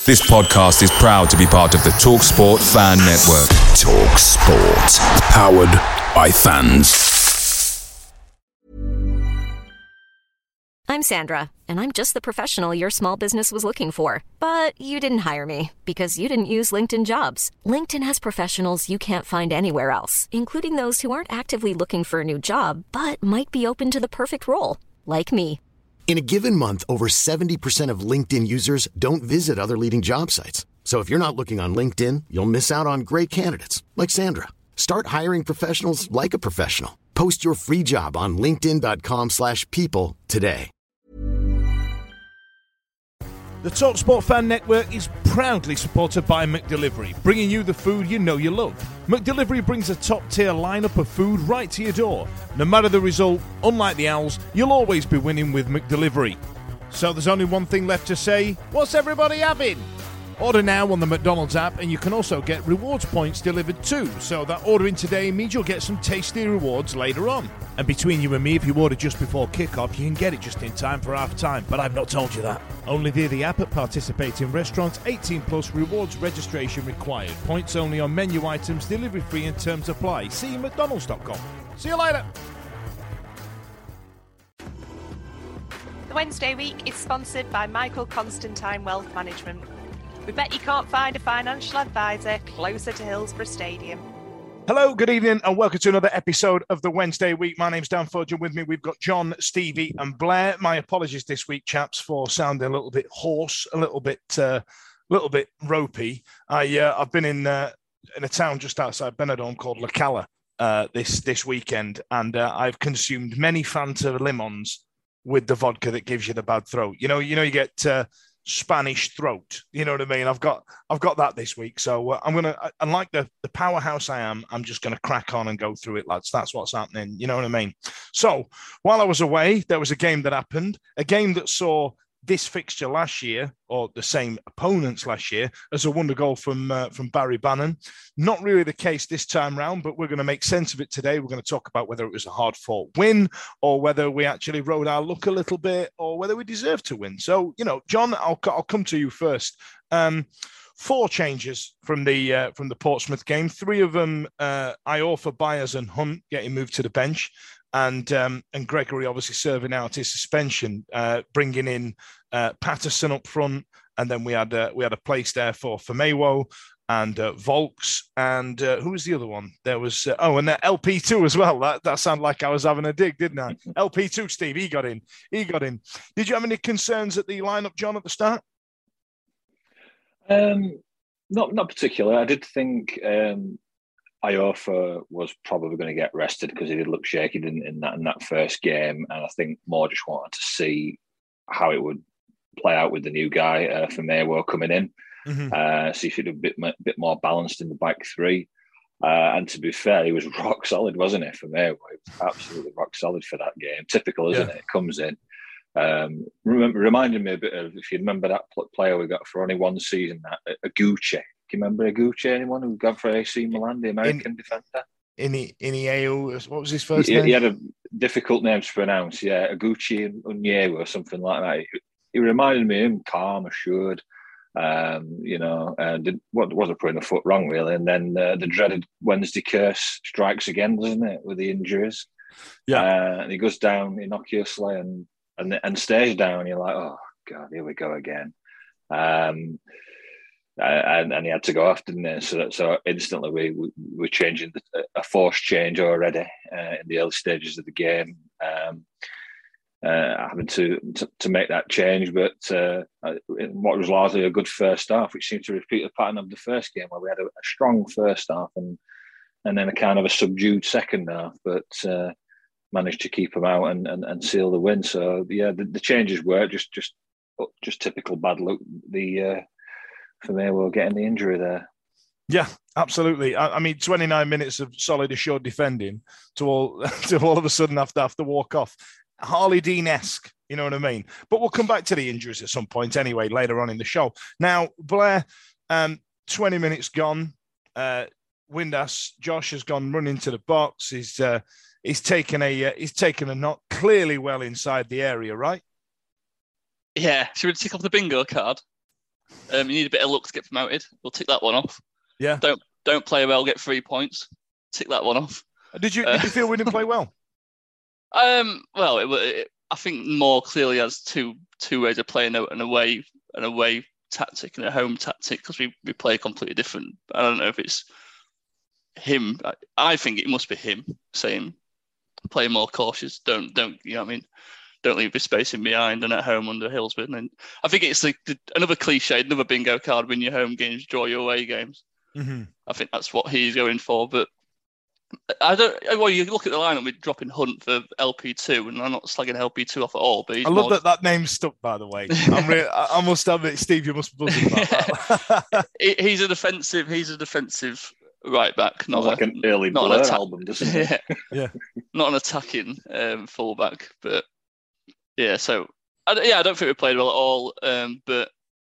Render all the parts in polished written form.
This podcast is proud to be part of the TalkSport Fan Network. TalkSport. Powered by fans. I'm Sandra, and I'm just the professional your small business was looking for. But you didn't hire me because you didn't use LinkedIn Jobs. LinkedIn has professionals you can't find anywhere else, including those who aren't actively looking for a new job, but might be open to the perfect role, like me. In a given month, over 70% of LinkedIn users don't visit other leading job sites. So if you're not looking on LinkedIn, you'll miss out on great candidates like Sandra. Start hiring professionals like a professional. Post your free job on linkedin.com/people today. The TalkSport Fan Network is proudly supported by McDelivery, bringing you the food you know you love. McDelivery brings a top-tier lineup of food right to your door. No matter the result, unlike the Owls, you'll always be winning with McDelivery. So there's only one thing left to say, what's everybody having? Order now on the McDonald's app, and you can also get rewards points delivered too, so that ordering today means you'll get some tasty rewards later on. And between you and me, if you order just before kickoff, you can get it just in time for half-time, but I've not told you that. Only via the app at participating restaurants, 18 plus, rewards registration required. Points only on menu items, delivery free and terms apply. See mcdonalds.com. See you later. The Wednesday week is sponsored by Michael Constantine Wealth Management. We bet you can't find a financial advisor closer to Hillsborough Stadium. Hello, good evening, and welcome to another episode of the Wednesday week. My name's Dan Fudge, and with me we've got John, Stevie, and Blair. My apologies this week, chaps, for sounding a little bit hoarse, a little bit ropey. I've been in a town just outside Benidorm called La Cala this weekend, and I've consumed many Fanta lemons with the vodka that gives you the bad throat. You know, you get Spanish throat, you know what I mean? I've got that this week, so I'm gonna, unlike the powerhouse I am, I'm just gonna crack on and go through it, lads. That's what's happening, you know what I mean? So while I was away, there was a game that happened, a game that saw this fixture last year, or the same opponents last year, as a wonder goal from Barry Bannon. Not really the case this time round, but we're going to make sense of it today. We're going to talk about whether it was a hard-fought win, or whether we actually rode our luck a little bit, or whether we deserved to win. So, you know, John, I'll come to you first. 4 changes from the Portsmouth game. 3 of them, Iorfa, Byers, and Hunt getting moved to the bench. And Gregory obviously serving out his suspension, bringing in Patterson up front, and then we had a place there for Famewo and Volks, and who was the other one? There was and LP2 as well. That sounded like I was having a dig, didn't I? LP2, Steve, he got in. Did you have any concerns at the lineup, John, at the start? Not particularly. I did think Iorfa was probably going to get rested because he did look shaky in that first game, and I think Moore just wanted to see how it would play out with the new guy Famewo coming in. Mm-hmm. See if he'd be a bit more balanced in the back 3. And to be fair, he was rock solid, wasn't he? Famewo, he was absolutely rock solid for that game. Typical, isn't it? Comes in. Reminded me a bit of, if you remember that player we got for only one season, that Aguche. Do you remember Aguche, anyone who got for AC Milan, the American defender? Inieu, what was his first name? He had a difficult name to pronounce, Aguchi Onyewu or something like that. He reminded me of him, calm, assured, wasn't putting a foot wrong, really. And then the dreaded Wednesday curse strikes again, doesn't it, with the injuries? Yeah. And he goes down innocuously and stays down. You're like, oh, God, here we go again. And he had to go off, didn't he? So instantly we were changing a forced change already in the early stages of the game, having to make that change. But what was largely a good first half, which seemed to repeat the pattern of the first game, where we had a strong first half and then a kind of a subdued second half, but managed to keep them out and seal the win. So the changes were just typical bad luck. Famewo getting the injury there. Yeah, absolutely. I mean, 29 minutes of solid, assured defending to all of a sudden have to walk off. Harley Dean-esque, you know what I mean? But we'll come back to the injuries at some point anyway, later on in the show. Now, Blair, 20 minutes gone. Windass, Josh has gone running to the box. He's taken a knock clearly well inside the area, right? Yeah. Should we tick off the bingo card? You need a bit of luck to get promoted. We'll tick that one off. Yeah. Don't play well, get 3 points. Tick that one off. Did you feel we didn't play well? Well, I think more clearly as two ways of playing an away tactic and a home tactic, because we play completely different. I don't know if it's him. I think it must be him saying play more cautious. Don't you know what I mean? Don't leave the space in behind and at home under Hillsborough. And I think it's another cliche, another bingo card: win your home games, draw your away games. Mm-hmm. I think that's what he's going for. But I don't. Well, you look at the lineup with dropping Hunt for LP2, and I'm not slagging LP2 off at all. But I love that name stuck. By the way, I must admit, Steve, you must be buzzing about that. He's a defensive right back, not like an early Blur album, doesn't it? Yeah, not an attacking fullback, but yeah. So I don't think we played well at all. But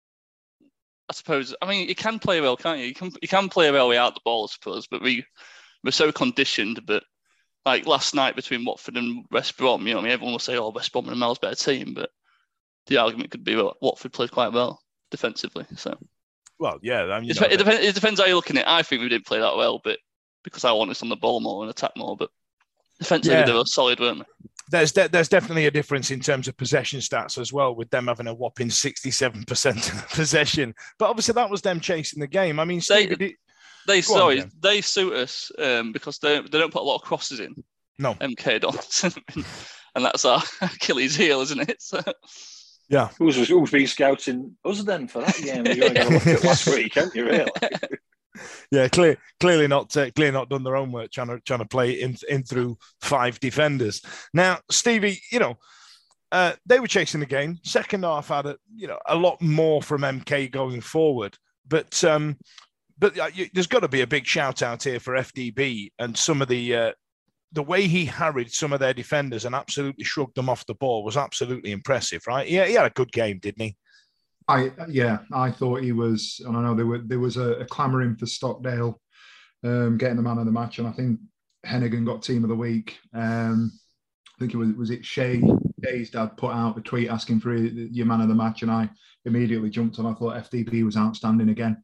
I suppose, I mean, you can play well, can't you? You can play well without the ball, I suppose. But we're so conditioned. But like last night between Watford and West Brom, you know, I mean, everyone will say, "Oh, West Brom are a miles better team," but the argument could be, well, Watford played quite well defensively. So. Well, yeah. I mean, it depends how you're looking at it. I think we didn't play that well, but because I want us on the ball more and attack more. But defensively, they were solid, weren't they? There's definitely a difference in terms of possession stats as well, with them having a whopping 67% possession. But obviously, that was them chasing the game. I mean, they suit us because they don't put a lot of crosses in. No, MK don't, and that's our Achilles heel, isn't it? So. Yeah. Who's been scouting us then for that game? You're going to look at last week, haven't you, really? Yeah, clearly not done their own work trying to play in through 5 defenders. Now, Stevie, you know, they were chasing the game. Second half had a lot more from MK going forward, but there's got to be a big shout out here for FDB and some of the way he harried some of their defenders and absolutely shrugged them off the ball was absolutely impressive, right? Yeah, he had a good game, didn't he? I thought he was, and I know there was a clamouring for Stockdale getting the man of the match, and I think Hennigan got team of the week. I think it was Shay's dad put out a tweet asking for your man of the match, and I immediately jumped on. I thought FDB was outstanding again.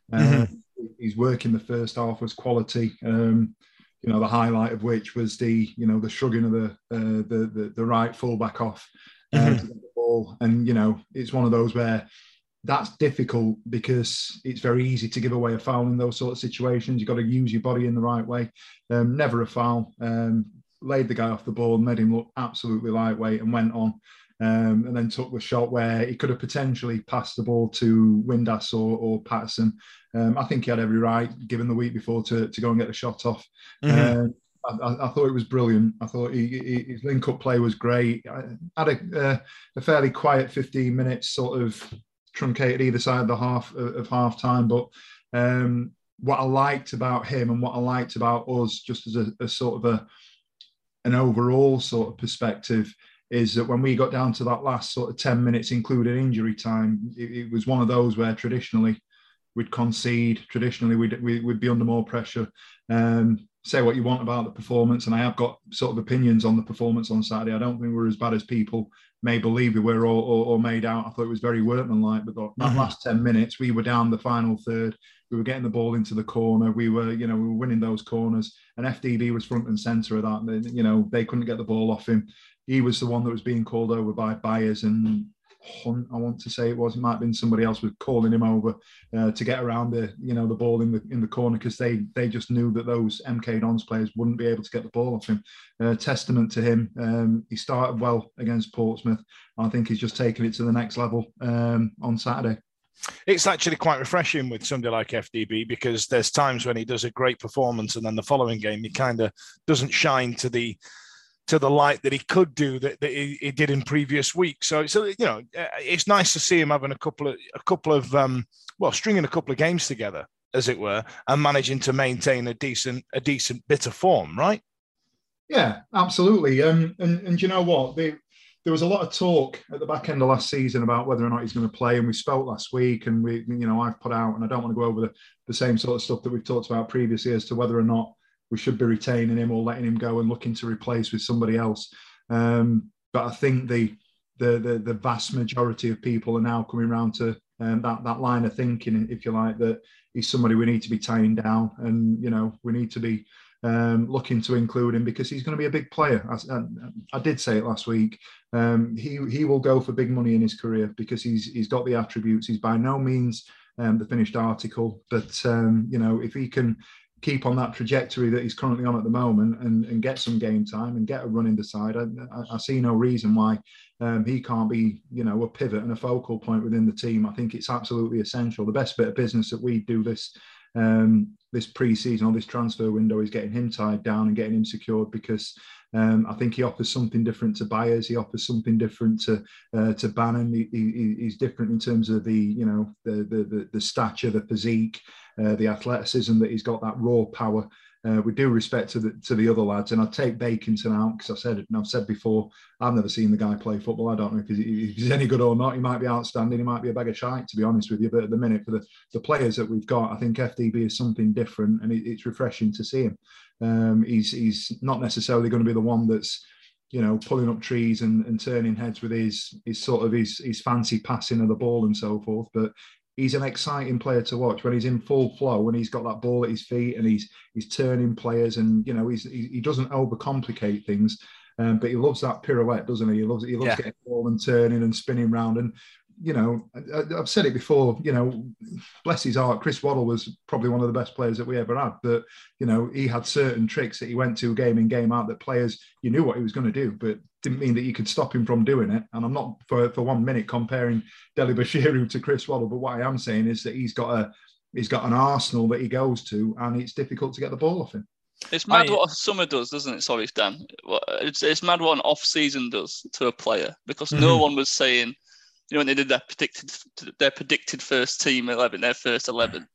His work in the first half was quality. The highlight of which was the shrugging of the right fullback off to get the ball. And, it's one of those where that's difficult because it's very easy to give away a foul in those sort of situations. You've got to use your body in the right way. Never a foul. Laid the guy off the ball, made him look absolutely lightweight and went on. And then took the shot where he could have potentially passed the ball to Windass or Patterson. I think he had every right, given the week before, to go and get the shot off. Mm-hmm. I thought it was brilliant. I thought his link-up play was great. I had a fairly quiet 15 minutes, sort of truncated either side of the half time. But what I liked about him and what I liked about us, just as a sort of an overall sort of perspective, is that when we got down to that last sort of 10 minutes, including injury time, it was one of those where traditionally we'd concede, traditionally we'd be under more pressure. Say what you want about the performance, and I have got sort of opinions on the performance on Saturday. I don't think we're as bad as people may believe we were or made out. I thought it was very workmanlike, but that last 10 minutes, we were down the final third. We were getting the ball into the corner. We were winning those corners, and FDB was front and centre of that. They couldn't get the ball off him. He was the one that was being called over by Byers, and Hunt, I want to say it might have been somebody else was calling him over to get around the ball in the corner, because they just knew that those MK Dons players wouldn't be able to get the ball off him. Testament to him. He started well against Portsmouth. I think he's just taken it to the next level on Saturday. It's actually quite refreshing with somebody like FDB, because there's times when he does a great performance and then the following game he kind of doesn't shine to the light that he could do that he did in previous weeks. So it's nice to see him having a couple of stringing a couple of games together, as it were, and managing to maintain a decent bit of form, right? Yeah, absolutely. And you know what? There was a lot of talk at the back end of last season about whether or not he's going to play, and we spoke last week, and I've put out, and I don't want to go over the same sort of stuff that we've talked about previously as to whether or not we should be retaining him or letting him go and looking to replace with somebody else. But I think the vast majority of people are now coming around to that line of thinking, if you like, that he's somebody we need to be tying down, and we need to be looking to include him because he's going to be a big player. I did say it last week. He will go for big money in his career because he's got the attributes. He's by no means the finished article, but if he can keep on that trajectory that he's currently on at the moment and get some game time and get a run in the side, I see no reason why he can't be, a pivot and a focal point within the team. I think it's absolutely essential. The best bit of business that we do this pre-season or this transfer window is getting him tied down and getting him secured, because I think he offers something different to Byers. He offers something different to Bannon. He's different in terms of the stature, the physique, the athleticism, that he's got that raw power. With due respect to the other lads, and I'd take Bakinson out because I've said before, I've never seen the guy play football. I don't know if he's any good or not. He might be outstanding. He might be a bag of shite, to be honest with you. But at the minute, for the players that we've got, I think FDB is something different, and it's refreshing to see him. He's not necessarily going to be the one that's pulling up trees and turning heads with his fancy passing of the ball and so forth, but he's an exciting player to watch when he's in full flow, when he's got that ball at his feet and he's turning players, and he doesn't overcomplicate things, but he loves that pirouette, doesn't he? He loves getting the ball and turning and spinning round. And I've said it before, bless his heart, Chris Waddle was probably one of the best players that we ever had, but he had certain tricks that he went to game in, game out, that players, you knew what he was going to do, but didn't mean that you could stop him from doing it. And I'm not for 1 minute comparing Dele Bashiru to Chris Waddle, but what I am saying is that he's got an arsenal that he goes to, and it's difficult to get the ball off him. It's mad what a summer does, doesn't it? Sorry, Dan. It's mad what an off-season does to a player, because no one was saying, when they did their predicted first team 11, their first 11,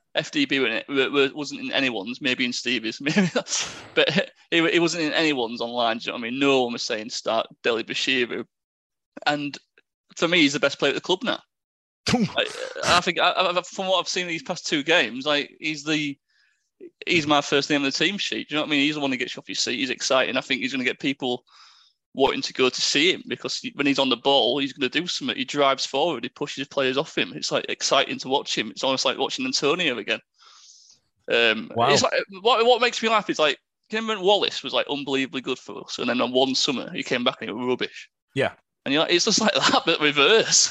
FDB wasn't in anyone's, maybe in Stevie's, but it wasn't in anyone's online. Do you know what I mean? No one was saying start Dele Bashiru, and for me, he's the best player at the club now. I think from what I've seen these past two games, he's my first name on the team sheet. Do you know what I mean? He's the one who gets you off your seat. He's exciting. I think he's going to get people wanting to go to see him, because when he's on the ball, he's going to do something. He drives forward, he pushes players off him. It's exciting to watch him. It's almost like watching Antonio again. Wow. It's what makes me laugh is when Wallace was unbelievably good for us, and then on one summer he came back and he was rubbish. Yeah. And it's just like that, but reverse.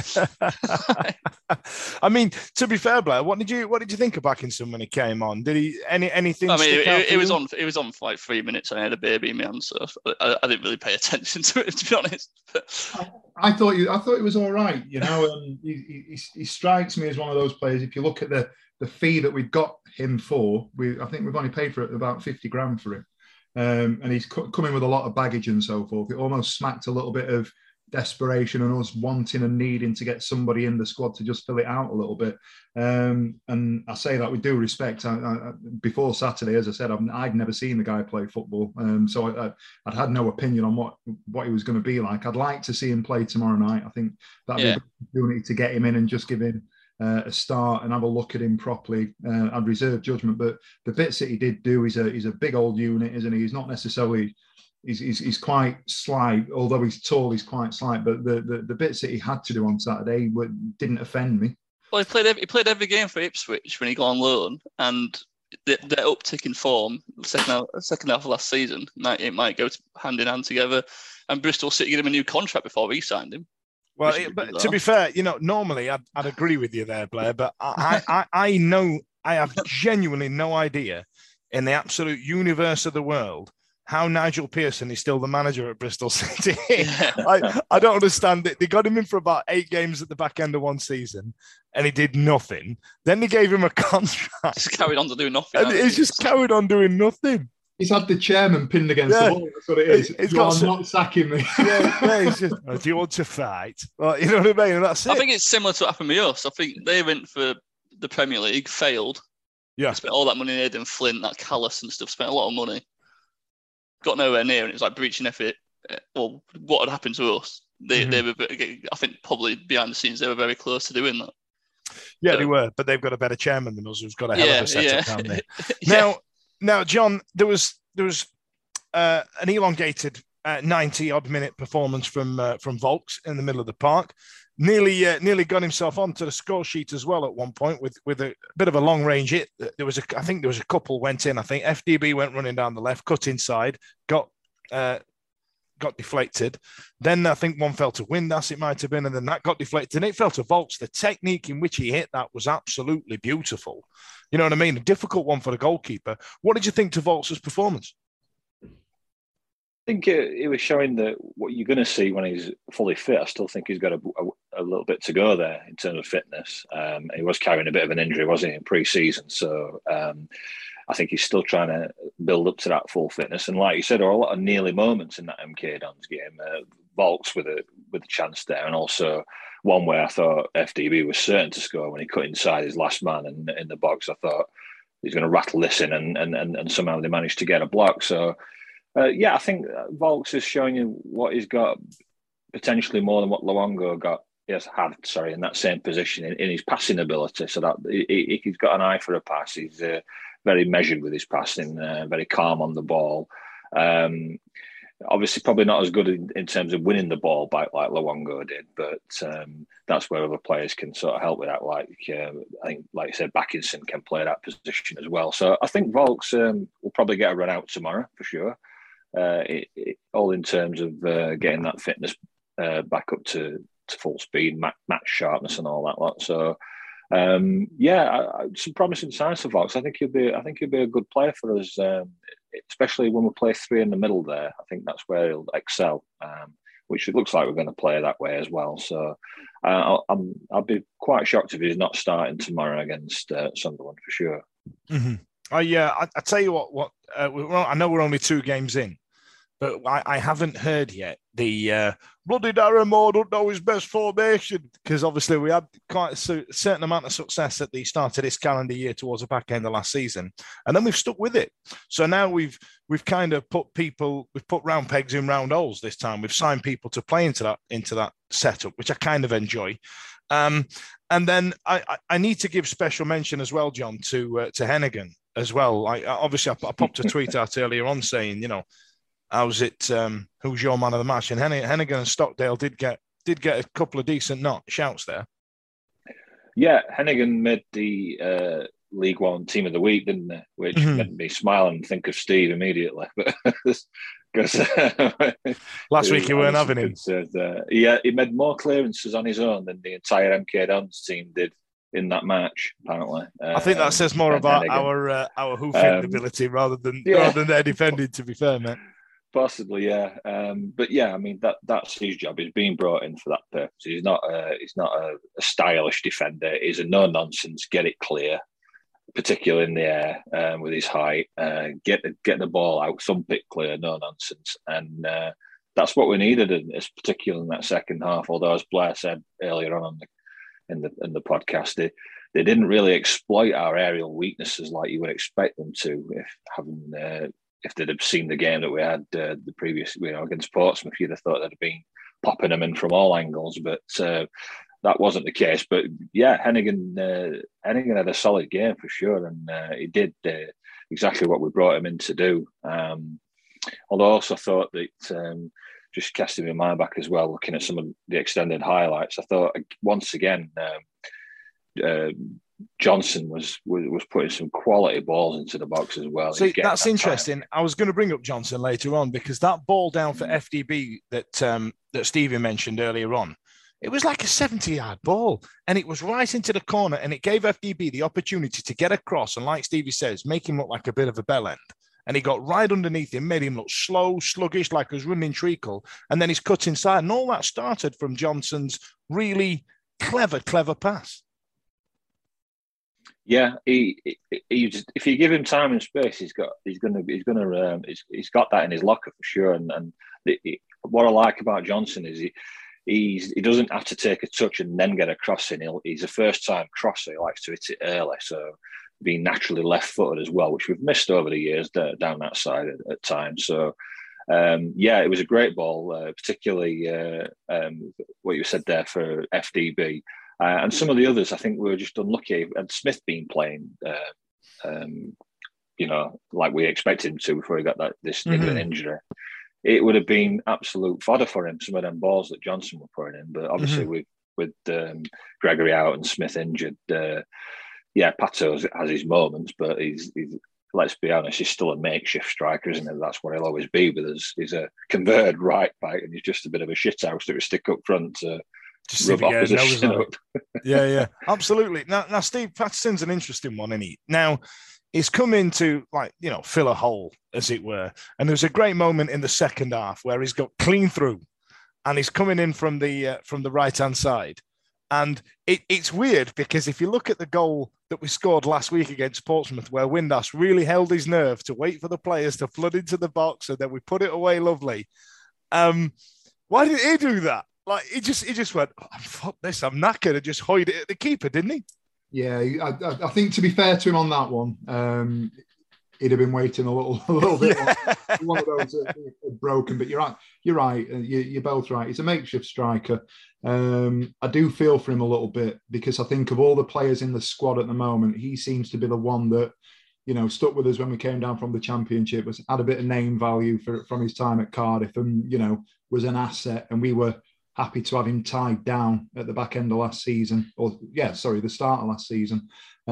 I mean, to be fair, Blair, what did you think of Backinson when he came on? Did he anything? I mean, it was on for 3 minutes, and I had a baby in my hand, so I didn't really pay attention to it, to be honest. I thought it was all right. He strikes me as one of those players. If you look at the fee that we've got him for, I think we've only paid for it about 50 grand for him. And he's coming with a lot of baggage and so forth. It almost smacked a little bit of desperation and us wanting and needing to get somebody in the squad to just fill it out a little bit. And I say that with due respect. Before Saturday, as I said, I'd never seen the guy play football, so I'd had no opinion on what he was going to be like. I'd like to see him play tomorrow night. I think that'd be a good opportunity to get him in and just give him a start and have a look at him properly. I'd reserve judgment, but the bits that he did do, he's a big old unit, isn't he? He's not necessarily, he's quite slight, although he's tall, he's quite slight, but the bits that he had to do on Saturday didn't offend me. Well, he played every game for Ipswich when he got on loan, and their uptick in form, second half of last season, it might go hand in hand together, and Bristol City gave him a new contract before we signed him. Well, but to be fair, normally I'd agree with you there, Blair, but I know I have genuinely no idea in the absolute universe of the world how Nigel Pearson is still the manager at Bristol City. I don't understand it. They got him in for about 8 games at the back end of one season, and he did nothing. Then they gave him a contract. Just carried on to do nothing. And he's just carried on doing nothing. He's had the chairman pinned against the wall. That's what it is. You're not sacking me. He's just, do you want to fight? Well, you know what I mean? And that's it. I think it's similar to what happened with us. I think they went for the Premier League, failed. Yeah. Spent all that money in Aidan Flint, that Callis and stuff, spent a lot of money. Got nowhere near, and it was like breaching effort. Well, what had happened to us? They were, I think, probably behind the scenes, they were very close to doing that. Yeah, they were, but they've got a better chairman than us who's got a hell of a setup down there. Now, John, there was an elongated 90-odd minute performance from Volks in the middle of the park. nearly got himself onto the score sheet as well at one point with a bit of a long range hit. I think there was a couple went in. I think FDB went running down the left, cut inside, got deflected. Then I think one fell to Windass, it might have been, and then that got deflected. And it fell to Volks. The technique in which he hit that was absolutely beautiful. You know what I mean? A difficult one for the goalkeeper. What did you think to Volks' performance? I think it was showing that what you're going to see when he's fully fit. I still think he's got a little bit to go there in terms of fitness. He was carrying a bit of an injury, wasn't he, in pre-season? So I think he's still trying to build up to that full fitness. And like you said, there are a lot of nearly moments in that MK Dons game. Volks with a chance there, and also one where I thought FDB was certain to score when he cut inside his last man in the box. I thought he's going to rattle this in, and somehow they managed to get a block. So. I think Volks is showing you what he's got, potentially more than what Luongo had in that same position in his passing ability. So that he's got an eye for a pass. He's very measured with his passing, very calm on the ball. Obviously, probably not as good in terms of winning the ball back like Luongo did, but that's where other players can sort of help with that. I think, like you said, Backinson can play that position as well. So I think Volks will probably get a run out tomorrow for sure. All in terms of getting that fitness back up to full speed, match sharpness, and all that lot. So, some promising signs for Volks. I think he'll be a good player for us, especially when we play three in the middle there. I think that's where he'll excel, which it looks like we're going to play that way as well. So, I'll be quite shocked if he's not starting tomorrow against Sunderland for sure. Mm-hmm. I tell you what. I know we're only 2 games in, but I haven't heard yet the bloody Darren Moore don't know his best formation, because obviously we had quite a certain amount of success at the start of this calendar year towards the back end of last season, and then we've stuck with it. So now we've kind of put round pegs in round holes this time. We've signed people to play into that setup, which I kind of enjoy. And then I need to give special mention as well, John, to Hennigan as well. I popped a tweet out earlier on saying, how's it? Who's your man of the match? And Hennigan and Stockdale did get a couple of decent shouts there. Yeah, Hennigan made the League One Team of the Week, didn't they? Which made me smile and think of Steve immediately. Because last week you weren't having him. He made more clearances on his own than the entire MK Dons team did in that match, apparently. I think that says more about Hennigan. our hoofing ability rather than their defending, to be fair, mate. Possibly, yeah. But yeah, I mean that's his job. He's being brought in for that purpose. He's not a stylish defender. He's a no nonsense, get it clear, particularly in the air with his height. Get the ball out, thump it clear, no nonsense, and that's what we needed, particularly in that second half. Although, as Blair said earlier on in the podcast, they didn't really exploit our aerial weaknesses like you would expect them to if they'd have seen the game that we had the previous, against Portsmouth. You'd have thought they'd have been popping them in from all angles, but that wasn't the case. But yeah, Hennigan had a solid game for sure, and he did exactly what we brought him in to do. Although I also thought that, just casting my mind back as well, looking at some of the extended highlights, I thought once again Johnson was putting some quality balls into the box as well. See, that's interesting. I was going to bring up Johnson later on, because that ball down for FDB that Stevie mentioned earlier on, it was like a 70-yard ball, and it was right into the corner, and it gave FDB the opportunity to get across and, like Stevie says, make him look like a bit of a bell end. And he got right underneath him, made him look slow, sluggish, like he was running treacle, and then he's cut inside. And all that started from Johnson's really clever pass. Yeah, he just, if you give him time and space, he's got that in his locker for sure. And what I like about Johnson is he doesn't have to take a touch and then get a crossing. He's a first time crosser. He likes to hit it early, so being naturally left footed as well, which we've missed over the years down that side at times. So it was a great ball, particularly what you said there for FDB. And some of the others, I think we were just unlucky. And Smith been playing, like we expected him to before he got this injury. It would have been absolute fodder for him, some of them balls that Johnson were putting in. But obviously we've with Gregory out and Smith injured. Pato has his moments, but he's let's be honest, he's still a makeshift striker, isn't it? That's what he'll always be with us. He's a converted right back, and he's just a bit of a shithouse that we stick up front to just rub opposition up. Yeah, absolutely. Now, Steve Patterson's an interesting one, isn't he? Now, he's come in to, fill a hole, as it were. And there's a great moment in the second half where he's got clean through, and he's coming in from the right-hand side. And it's weird because if you look at the goal that we scored last week against Portsmouth, where Windass really held his nerve to wait for the players to flood into the box, and then we put it away lovely. Why did he do that? Like he just went, oh, fuck this, I'm knackered, and just hoid it at the keeper, didn't he? Yeah, I think to be fair to him on that one, he'd have been waiting a little bit. One of those are broken, but you're right. You're both right. He's a makeshift striker. I do feel for him a little bit because I think of all the players in the squad at the moment, he seems to be the one that, stuck with us when we came down from the Championship, had a bit of name value from his time at Cardiff, and was an asset, and we were happy to have him tied down at the back end of last season, the start of last season.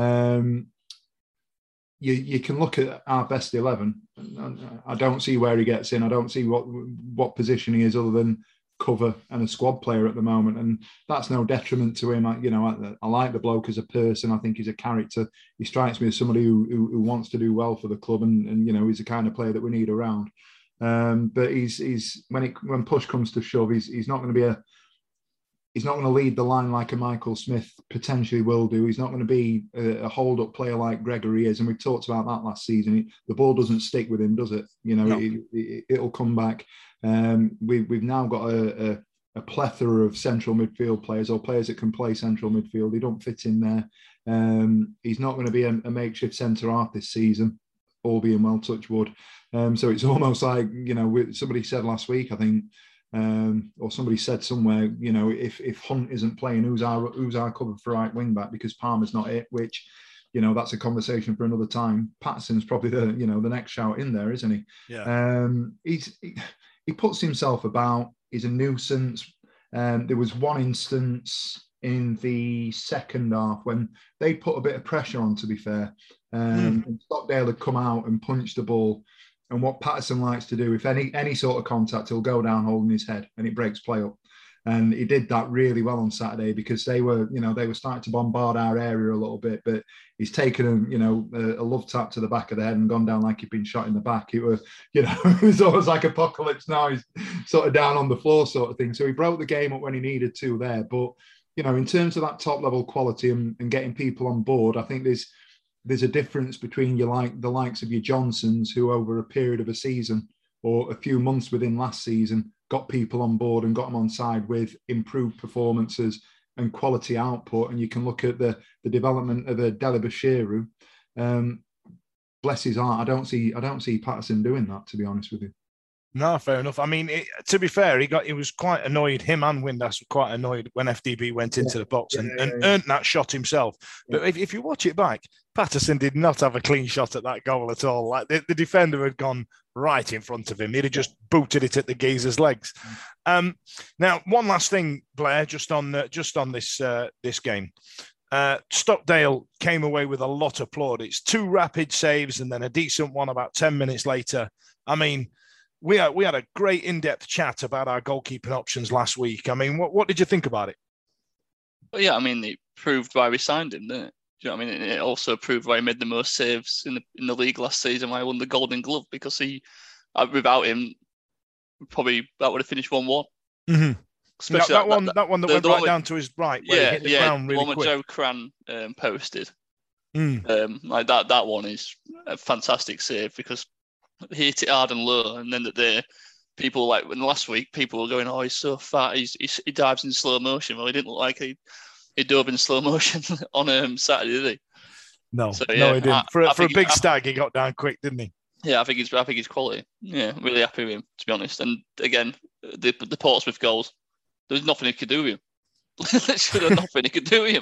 You can look at our best 11. I don't see where he gets in. I don't see what position he is other than cover and a squad player at the moment. And that's no detriment to him. I like the bloke as a person. I think he's a character. He strikes me as somebody who wants to do well for the club, and he's the kind of player that we need around. But he's when push comes to shove, he's not going to be he's not going to lead the line like a Michael Smith potentially will do. He's not going to be a hold-up player like Gregory is. And we talked about that last season. The ball doesn't stick with him, does it? No. It'll come back. We've now got a plethora of central midfield players, or players that can play central midfield. He don't fit in there. He's not going to be a makeshift centre-half this season, all being well, touch wood. So it's almost like, somebody said last week, I think, or somebody said somewhere, if Hunt isn't playing, who's our cover for right wing back, because Palmer's not it, which, that's a conversation for another time. Patterson's probably the next shout in there, isn't he? Yeah. He puts himself about. He's a nuisance. There was one instance in the second half when they put a bit of pressure on, to be fair. And Stockdale had come out and punched the ball. And what Patterson likes to do, if any sort of contact, he'll go down holding his head, and it breaks play up. And he did that really well on Saturday because they were starting to bombard our area a little bit, but he's taken a love tap to the back of the head and gone down like he'd been shot in the back. It was, it was almost like Apocalypse Now. He's sort of down on the floor sort of thing. So he broke the game up when he needed to there. But, in terms of that top level quality and getting people on board, I think there's a difference between the likes of your Johnsons, who over a period of a season or a few months within last season got people on board and got them on side with improved performances and quality output. And you can look at the development of a Dele Bashiru. Bless his heart, I don't see Patterson doing that, to be honest with you. No, fair enough. I mean, to be fair, he was quite annoyed. Him and Windass were quite annoyed when FDB went into the box and earned that shot himself. But if you watch it back, Patterson did not have a clean shot at that goal at all. Like the defender had gone right in front of him. He'd have just booted it at the geezer's legs. Now, one last thing, Blair, just on this game. Stockdale came away with a lot of plaudits. 2 rapid saves and then a decent one about 10 minutes later. I mean, we had a great in-depth chat about our goalkeeping options last week. I mean, what did you think about it? Well, yeah, I mean, it proved why we signed him, didn't it? Do you know what I mean? It also proved why he made the most saves in the league last season, why he won the Golden Glove, because without him, probably that would have finished 1-1. Mm-hmm. Especially that one that went right down to his right, where he hit the ground really quick. The one Joe Cran posted. Like that one is a fantastic save because he hit it hard and low, and then people like when last week people were going, "Oh, he's so fat, he dives in slow motion." Well, he didn't look like he dove in slow motion on Saturday, did he? No, he didn't. For a big stag, he got down quick, didn't he? Yeah, I think he's quality. Yeah, really happy with him, to be honest. And again, the Portsmouth goals, there's nothing he could do with him. Literally nothing he could do with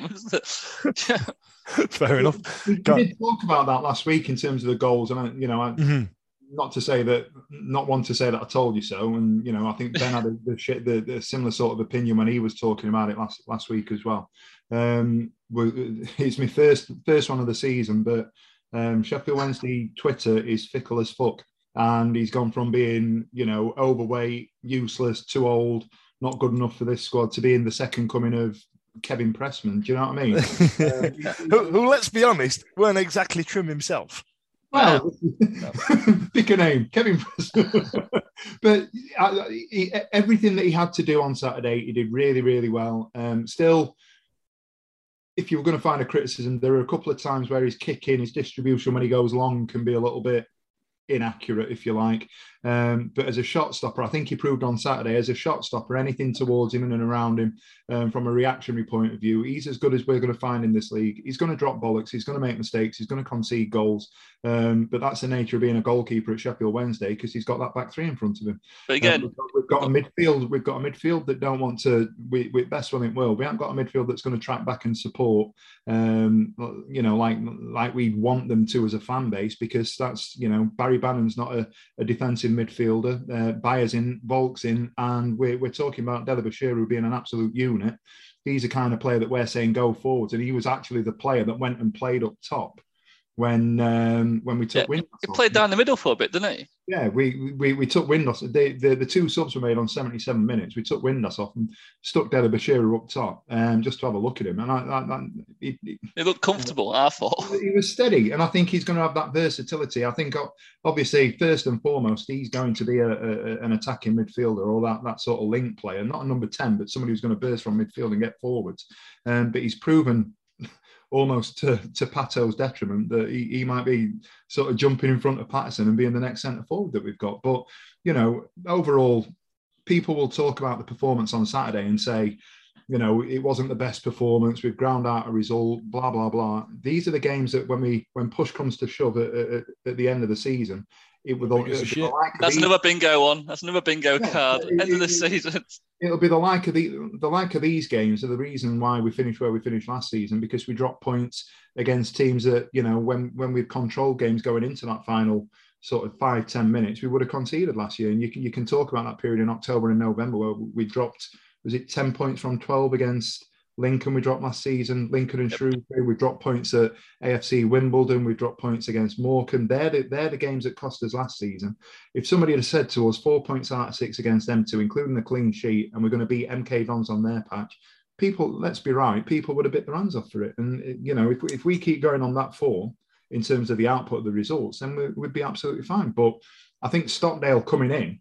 him. Fair enough. We did talk about that last week in terms of the goals, and not one to say that I told you so. And I think Ben had the similar sort of opinion when he was talking about it last week as well. It's my first one of the season, but Sheffield Wednesday Twitter is fickle as fuck, and he's gone from being overweight, useless, too old, not good enough for this squad to being the second coming of Kevin Pressman. Do you know what I mean? Who, let's be honest, weren't exactly trim himself. Well, pick a name, Kevin Pressman. But everything that he had to do on Saturday, he did really, really well. Still, if you were going to find a criticism, there are a couple of times where his kicking, his distribution when he goes long can be a little bit inaccurate, if you like. But as a shot stopper, I think he proved on Saturday, as a shot stopper, anything towards him and around him, from a reactionary point of view, he's as good as we're going to find in this league. He's going to drop bollocks, he's going to make mistakes, he's going to concede goals. But that's the nature of being a goalkeeper at Sheffield Wednesday, because he's got that back three in front of him. But again, we've got a midfield that don't want to, with best will in world, we haven't got a midfield that's going to track back and support, like we'd want them to as a fan base, because that's, Barry Bannon's not a defensive midfielder. Byers in, Volk's in, and we're talking about Dele-Bashiru being an absolute unit. He's the kind of player that we're saying go forwards, and he was actually the player that went and played up top when we took Windass. He played down the middle for a bit, didn't he? Yeah, we took Windass. The two subs were made on 77 minutes. We took Windass off and stuck Dele-Bashiru up top, just to have a look at him. And he looked comfortable, I thought. He was steady, and I think he's going to have that versatility. I think, obviously, first and foremost, he's going to be an attacking midfielder, or that sort of link player, not a number 10, but somebody who's going to burst from midfield and get forwards. But he's proven, almost to Pato's detriment, that he might be sort of jumping in front of Patterson and being the next centre forward that we've got. But, overall, people will talk about the performance on Saturday and say, it wasn't the best performance, we've ground out a result, blah, blah, blah. These are the games that when push comes to shove at the end of the season, that's another bingo one. That's another bingo card. End of the season. It'll be the like of these games are the reason why we finished where we finished last season, because we dropped points against teams that, when we've controlled games going into that final sort of 5-10 minutes, we would have conceded last year. And you can talk about that period in October and November where we dropped, was it 10 points from 12 against Lincoln we dropped last season, Lincoln and Shrewsbury. We dropped points at AFC Wimbledon. We dropped points against Morecambe. They're the games that cost us last season. If somebody had said to us 4 points out of 6 against them two, including the clean sheet, and we're going to beat MK Dons on their patch, people, let's be right, people would have bit their hands off for it. And, if we keep going on that form in terms of the output of the results, then we'd be absolutely fine. But I think Stockdale coming in,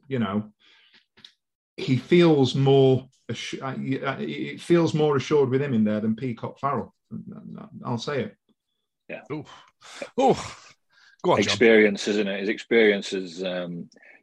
he feels more... it feels more assured with him in there than Peacock Farrell. I'll say it. Yeah. Oh, go on, experience, John. Isn't it? His experience is, the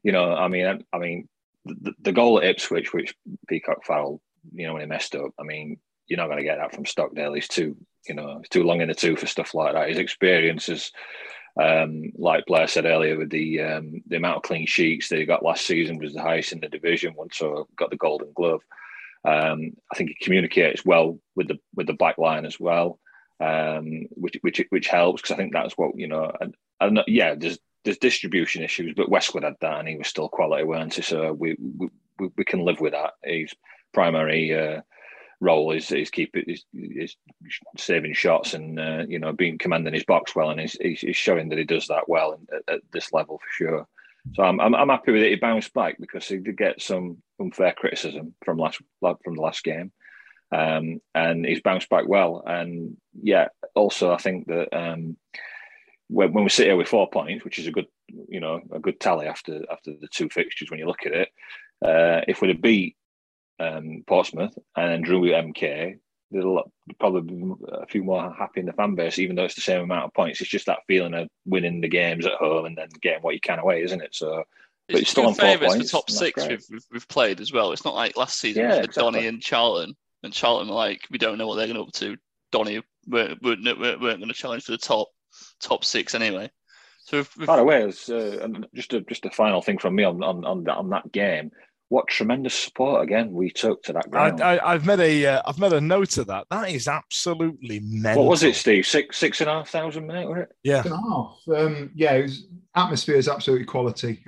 goal at Ipswich, which Peacock Farrell, when he messed up. You're not going to get that from Stockdale. He's too long in the tooth for stuff like that. His experience is. Like Blair said earlier, with the amount of clean sheets that he got last season was the highest in the division. Once he got the Golden Glove, I think he communicates well with the back line as well, which helps, because I think that's what I don't know. Yeah, there's distribution issues, but Westwood had that, and he was still quality, weren't he? So we can live with that. His primary role is saving shots and being commanding his box well, and he's showing that he does that well at this level for sure. So I'm happy with it. He bounced back, because he did get some unfair criticism from the last game, and he's bounced back well. And yeah, also I think that when we sit here with 4 points, which is a good tally after the two fixtures when you look at it, if we'd have beat Portsmouth and then drew with MK, there'll probably be a few more happy in the fan base, even though it's the same amount of points. It's just that feeling of winning the games at home and then getting what you can away, isn't it? So, but it's still on 4 points. For top 6 we've played as well. It's not like last season with Donny and Charlton. And Charlton were like, we don't know what they're going to up to. Donny weren't going to challenge for the top 6 anyway. So, by the way, just a final thing from me on that game. What tremendous support again we took to that ground. I've made a note of that. That is absolutely mental. What was it, Steve? 6,500 minutes, was it? Yeah. 6.5. Yeah, it was atmosphere is absolutely quality.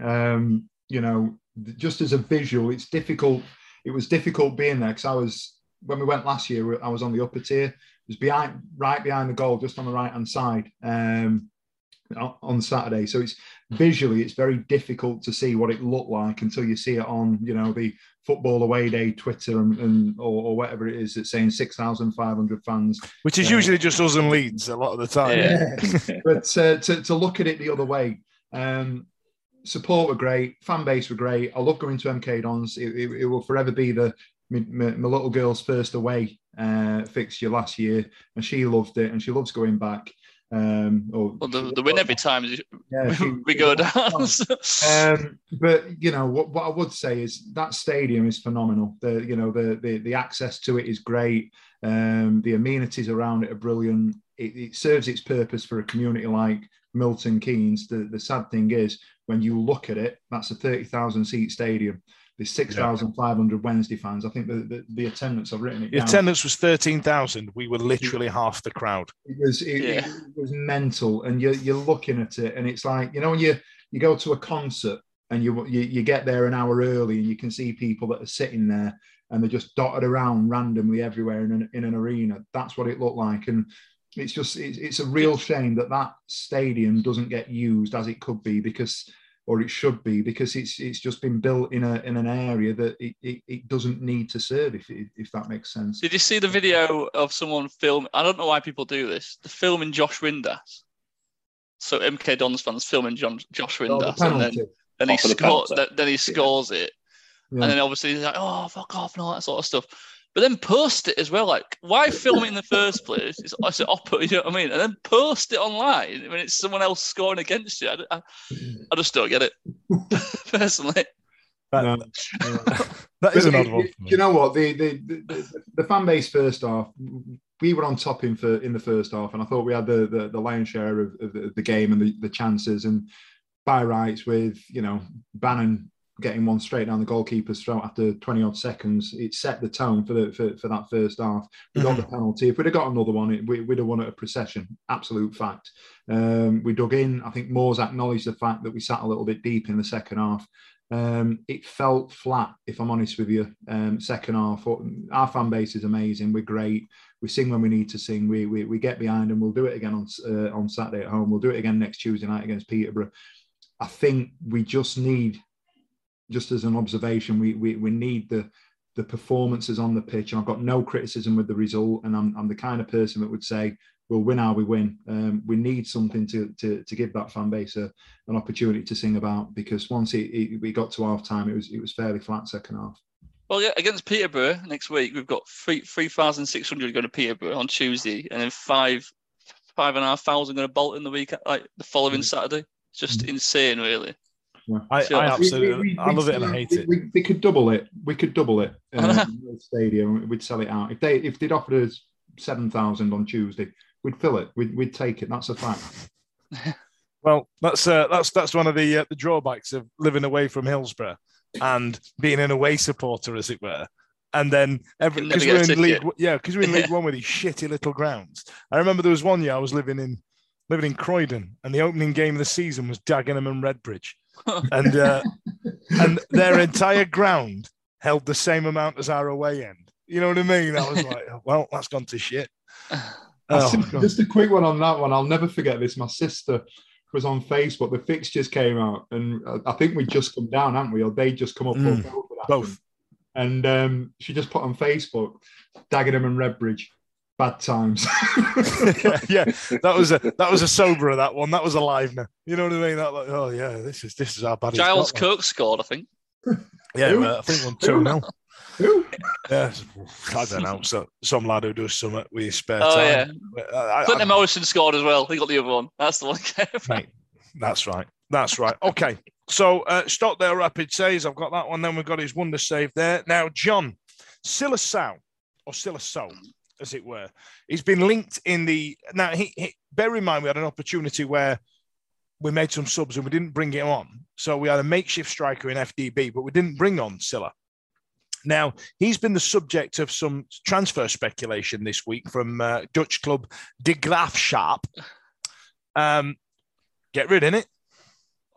Just as a visual, it's difficult. It was difficult being there because when we went last year, I was on the upper tier. It was right behind the goal, just on the right-hand side on Saturday. So it's very difficult to see what it looked like until you see it on, the Football Away Day Twitter or whatever it is that's saying 6,500 fans. Which is usually just us and Leeds a lot of the time. Yeah. But to look at it the other way, support were great, fan base were great. I love going to MK Dons. It will forever be my little girl's first away fixture last year, and she loved it, and she loves going back. The win every time we go down. But what I would say is that stadium is phenomenal. The access to it is great. The amenities around it are brilliant. It serves its purpose for a community like Milton Keynes. The sad thing is, when you look at it, that's a 30,000 seat stadium. There's 6,500 Wednesday fans. I think the attendance, I've written it down. The attendance was 13,000. We were literally half the crowd. It was mental. And you're looking at it, and it's like, when you go to a concert and you get there an hour early, and you can see people that are sitting there and they're just dotted around randomly everywhere in an arena. That's what it looked like. And it's a real shame that stadium doesn't get used as it could be, or it should be, because it's just been built in an area that it doesn't need to serve, if that makes sense. Did you see the video of someone film? I don't know why people do this. The filming Josh Windass. So MK Dons fans filming Josh Windass, and then he scores it, and then obviously he's like, "Oh, fuck off," and all that sort of stuff. But then post it as well. Like, why film it in the first place? It's opposite, you know what I mean? And then post it online when it's someone else scoring against you. I just don't get it, personally. That is an odd one. You know what? The fan base first half, we were on top in the first half, and I thought we had the lion's share of the game and the chances. And by rights, with Bannon getting one straight down the goalkeeper's throat after 20 odd seconds, it set the tone for that first half. We got the penalty. If we'd have got another one, we'd have won at a procession. Absolute fact. We dug in. I think Moore's acknowledged the fact that we sat a little bit deep in the second half. It felt flat, if I'm honest with you. Second half, our fan base is amazing. We're great. We sing when we need to sing. We get behind, and we'll do it again on Saturday at home. We'll do it again next Tuesday night against Peterborough. I think we just need, just as an observation, we need the performances on the pitch. And I've got no criticism with the result. And I'm the kind of person that would say, we'll win how we win. We need something to give that fan base an opportunity to sing about, because once we got to half time, it was fairly flat second half. Well, yeah, against Peterborough next week, we've got 3,600 going to Peterborough on Tuesday, and then 5,500 going to Bolton the week, like the following Saturday. It's just insane, really. Yeah. I absolutely love it and I hate it. We could double it. We could double it in the stadium. We'd sell it out. If they'd offered us 7,000 on Tuesday, we'd fill it. We'd take it. That's a fact. Well, that's one of the drawbacks of living away from Hillsborough and being an away supporter, as it were. And then because we're in League One with these shitty little grounds. I remember there was one year I was living in Croydon, and the opening game of the season was Dagenham and Redbridge. And their entire ground held the same amount as our away end. You know what I mean? I was like, well, that's gone to shit. Just a quick one on that one. I'll never forget this. My sister was on Facebook. The fixtures came out, and I think we'd just come down, hadn't we? Or they'd just come up. Both. And she just put on Facebook, Dagenham and Redbridge. Bad times. Yeah, that was a soberer, that one. That was a livener. You know what I mean? This is our bad. Giles Cook scored, I think. Yeah, I think 1-2-0. Who? Yeah, I don't know. So some lad who does something with his spare time. Yeah. Clinton Morrison scored as well. He got the other one. That's the one. Mate, that's right. Okay. So Stockdale Rapid says, I've got that one. Then we've got his wonder save there. Now, John, Silasau, as it were, he's been linked in the... Now, he bear in mind, we had an opportunity where we made some subs and we didn't bring him on. So we had a makeshift striker in FDB, but we didn't bring on Silla. Now, he's been the subject of some transfer speculation this week from Dutch club De Graafschap. Get rid, innit?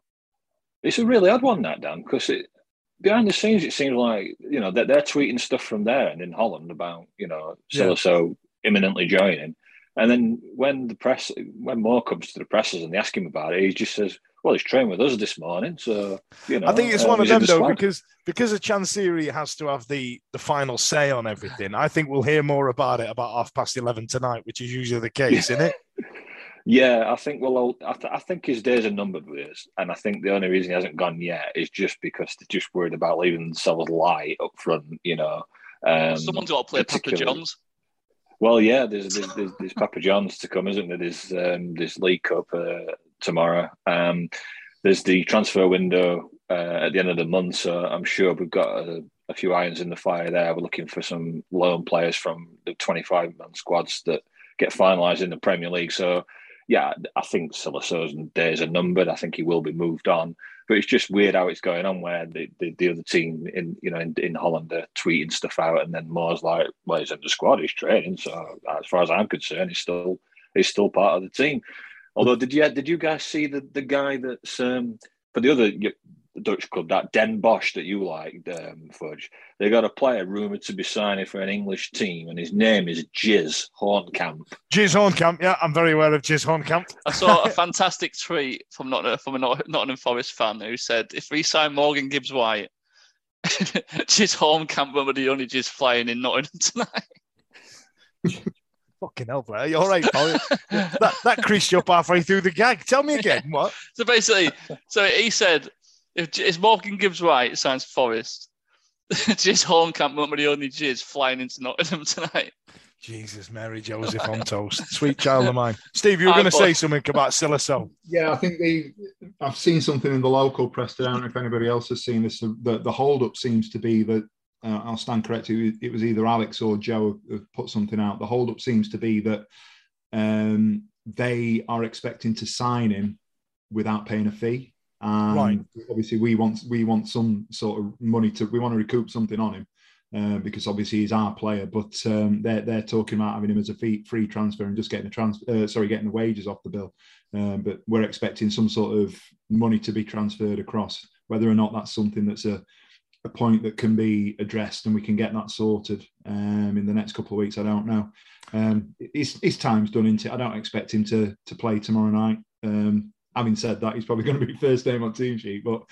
It's a really odd one, that, Dan, because behind the scenes, it seems like, that they're tweeting stuff from there and in Holland about, Siloso imminently joining. And then when Moore comes to the pressers and they ask him about it, he just says, well, he's trained with us this morning. So, I think it's one of them, though, because a Chansiri has to have the final say on everything. I think we'll hear more about it about 11:30 tonight, which is usually the case, isn't it? Yeah, I think, I think his days are numbered with us. And I think the only reason he hasn't gone yet is just because they're just worried about leaving themselves light up front, Someone's got to play Papa John's. Well, yeah, there's Papa John's to come, isn't there? There's League Cup tomorrow. There's the transfer window at the end of the month, so I'm sure we've got a few irons in the fire there. We're looking for some loan players from the 25-man squads that get finalised in the Premier League. So, yeah, I think Siloso's days are numbered. I think he will be moved on. But it's just weird how it's going on where the other team in Holland are tweeting stuff out, and then Moore's like, well, he's in the squad, he's training. So as far as I'm concerned, he's still part of the team. Although, did you guys see the guy that's for the other Dutch club, that Den Bosch that you liked, Fudge? They got a player rumoured to be signing for an English team, and his name is Jizz Hoornkamp. Jizz Hoornkamp, yeah, I'm very aware of Jizz Hoornkamp. I saw a fantastic tweet from a Nottingham Forest fan who said, if we sign Morgan Gibbs-White, Jizz Hoornkamp will be the only Jizz flying in Nottingham tonight. Fucking hell, Blair. You're all right, pal. that creased you up halfway through the gag. Tell me again, what? So basically, he said, if Morgan Gibbs-White signs Forest, Jizz Hoornkamp won't be the only Jizz flying into Nottingham tonight. Jesus, Mary Joseph on toast. Sweet child of mine. Steve, you were going to say something about Siloso. Yeah, I think I've seen something in the local press today. I don't know if anybody else has seen this. The hold-up seems to be that, I'll stand corrected, it was either Alex or Joe who put something out. The hold-up seems to be that they are expecting to sign him without paying a fee. Right. Obviously, we want some sort of money we want to recoup something on him because obviously he's our player. But they're talking about having him as a free transfer and just getting getting the wages off the bill. But we're expecting some sort of money to be transferred across. Whether or not that's something that's a point that can be addressed and we can get that sorted in the next couple of weeks, I don't know. His time's done, isn't it? I don't expect him to play tomorrow night. Having said that, he's probably going to be first name on team sheet. But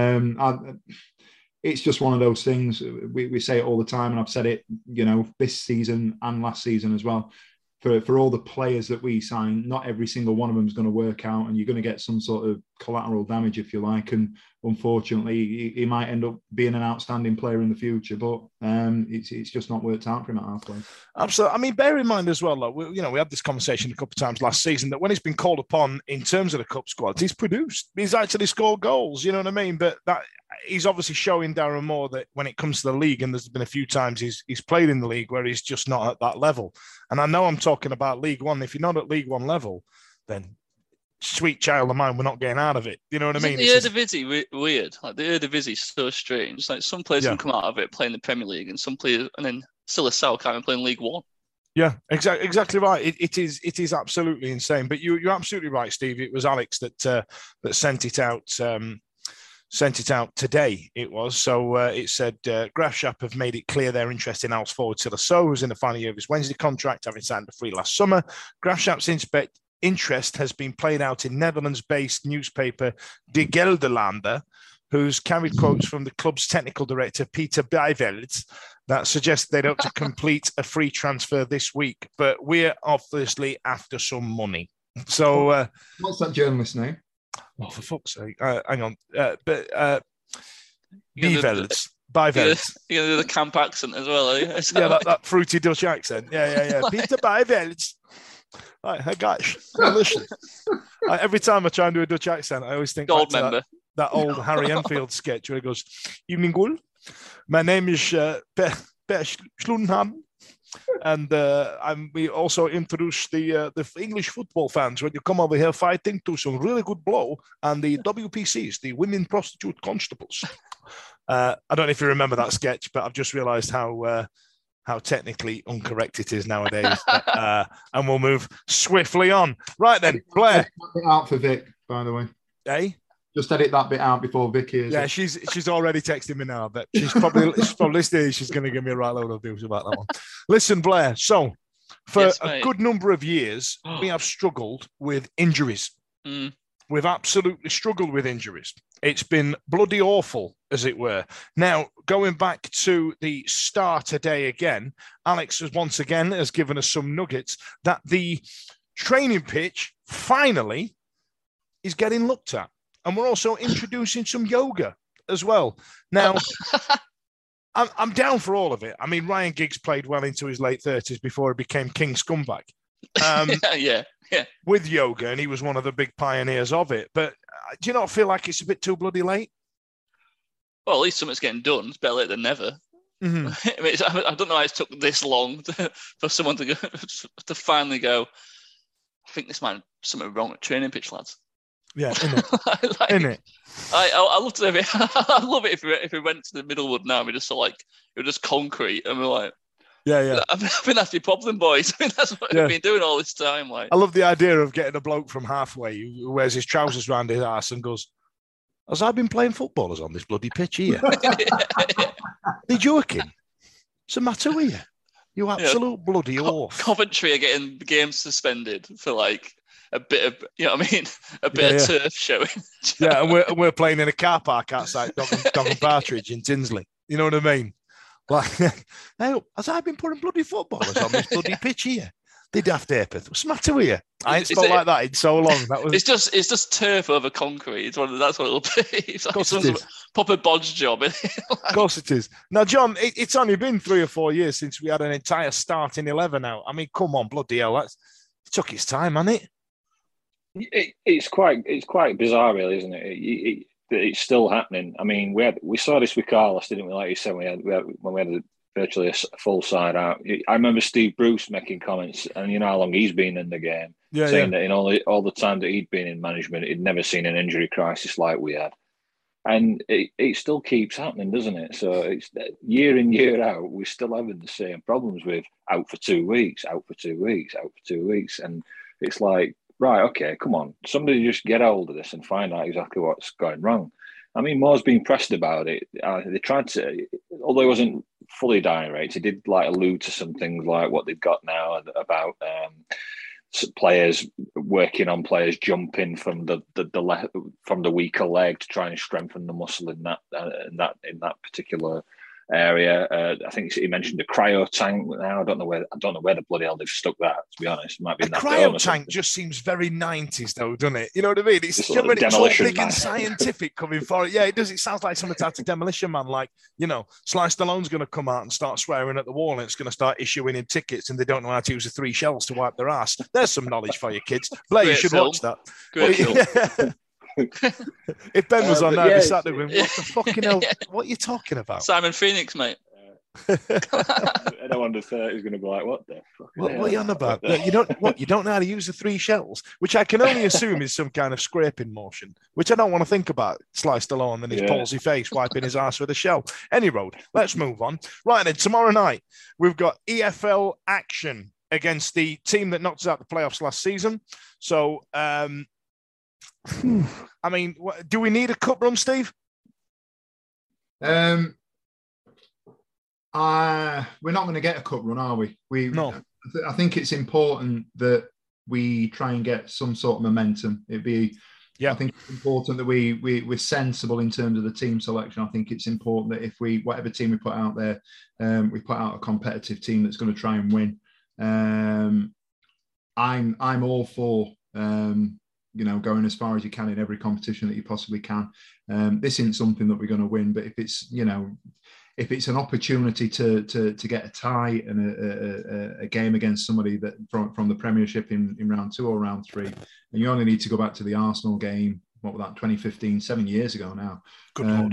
it's just one of those things. We say it all the time, and I've said it, this season and last season as well. For all the players that we sign, not every single one of them is going to work out, and you're going to get some sort of collateral damage, if you like. And unfortunately, he might end up being an outstanding player in the future, but it's just not worked out for him at our place. Absolutely. I mean, bear in mind as well, like, we had this conversation a couple of times last season that when he's been called upon in terms of the cup squads, he's produced. He's actually scored goals. You know what I mean? But that he's obviously showing Darren Moore that when it comes to the league, and there's been a few times he's played in the league where he's just not at that level. And I know I'm talking about League One. If you're not at League One level, then sweet child of mine, we're not getting out of it. You know what I mean? The Eredivisie weird. Like the Eredivisie is so strange. Like some players can come out of it playing the Premier League, and some players, and then Siloso can't even play in League One. Yeah, exactly right. It is absolutely insane. But you're absolutely right, Steve. It was Alex that sent it out. Sent it out today, it was. So it said, Graafschap have made it clear their interest in Als forward Siloso, who's in the final year of his Wednesday contract, having signed a free last summer. Graafschap's interest has been played out in Netherlands-based newspaper De Gelderlander, who's carried quotes from the club's technical director, Peter Bijveld, that suggest they'd hope to complete a free transfer this week. But we're obviously after some money. So what's that journalist's name? Oh, for fuck's sake. Hang on. Bijveld. Bijveld. You're going to do the camp accent as well, are you? Yeah, that fruity Dutch accent. Yeah. Peter Bijveld. Right, hey guys, listen. Every time I try and do a Dutch accent, I always think Gold member. That old Harry Enfield sketch where he goes, "Evening, Gul. My name is Per Sloenhan, and we also introduce the English football fans when you come over here fighting to some really good blow, and the WPCs, the Women Prostitute Constables." I don't know if you remember that sketch, but I've just realised how technically incorrect it is nowadays. And we'll move swiftly on. Right then, Blair. Out for Vic, by the way. Hey? Just edit that bit out before Vicky is. Yeah, she's already texting me now. But she's probably listening. She's going to give me a right load of news about that one. Listen, Blair. So for a good number of years, we have struggled with injuries. We've absolutely struggled with injuries. It's been bloody awful, as it were. Now, going back to the start today again, Alex has given us some nuggets that the training pitch finally is getting looked at. And we're also introducing some yoga as well. Now, I'm down for all of it. I mean, Ryan Giggs played well into his late 30s before he became King Scumbag. Yeah. With yoga, and he was one of the big pioneers of it. But do you not feel like it's a bit too bloody late? Well, at least something's getting done. It's better late than never. Mm-hmm. I mean, I don't know why it took this long for someone to finally go, I think this might be something wrong at training pitch, lads. Yeah, isn't it? I love to. I love it if we went to the Middlewood now. We just saw it was just concrete, and we're like, yeah. I think that's your problem, boys. I mean, that's what we've been doing all this time. Like, I love the idea of getting a bloke from halfway who wears his trousers round his ass and goes, "Has I been playing footballers on this bloody pitch here? They're joking. What's the matter with you? You absolute bloody oaf." Coventry are getting games suspended for like a bit of, you know what I mean? A bit of turf showing. Yeah, and we're playing in a car park outside Dog and Partridge in Tinsley. You know what I mean? Like, hey, has I been putting bloody footballers on this bloody pitch here? They daft apeth. What's the matter with you? I ain't spelled like that in so long. It's just turf over concrete. That's what it'll be. It's like some proper bodge job. Of course it is. Now, John, it's only been 3 or 4 years since we had an entire starting 11 out. I mean, come on, bloody hell. It took its time, hasn't it? It's quite bizarre, really, isn't it? It's still happening. I mean, we saw this with Carlos, didn't we? Like you said, when we had virtually a full side out. I remember Steve Bruce making comments, and you know how long he's been in the game, saying that in all the time that he'd been in management, he'd never seen an injury crisis like we had. And it still keeps happening, doesn't it? So it's year in, year out, we're still having the same problems with out for 2 weeks, out for 2 weeks, out for 2 weeks. And it's like, right, okay, come on. Somebody just get hold of this and find out exactly what's going wrong. I mean, Moore's been pressed about it. They tried to, although he wasn't fully direct, he did like allude to some things like what they've got now about players working on players jumping from the weaker leg to try and strengthen the muscle in that particular area. I think he mentioned the cryo tank. Now I don't know where the bloody hell they've stuck that. To be honest, it might be in that cryo tank. Just seems very 90s, though, doesn't it? You know what I mean? It's all big and scientific coming for it. Yeah, it does. It sounds like something out of Demolition Man. Like, you know, Sly Stallone's going to come out and start swearing at the wall, and it's going to start issuing him tickets, and they don't know how to use the 3 shells to wipe their ass. There's some knowledge for you kids. Blair, you should watch that. Great film. If Ben was on there, he sat there with him. What the fucking hell? What are you talking about? Simon Phoenix, mate. Anyone under 30 is going to be like, what the fuck? What are you on about? You don't know how to use the 3 shells, which I can only assume is some kind of scraping motion, which I don't want to think about. Sly Stallone and his palsy face wiping his ass with a shell. Any road, let's move on. Right then, tomorrow night, we've got EFL action against the team that knocked us out the playoffs last season. So, I mean, do we need a cup run, Steve? We're not going to get a cup run, are we? No. I think it's important that we try and get some sort of momentum. I think it's important that we're sensible in terms of the team selection. I think it's important that if whatever team we put out there, we put out a competitive team that's going to try and win. I'm all for going as far as you can in every competition that you possibly can. This isn't something that we're going to win, but if it's an opportunity to get a tie and a game against somebody that from the Premiership in round 2 or round 3, and you only need to go back to the Arsenal game, what was that, 2015, 7 years ago now. Good Lord.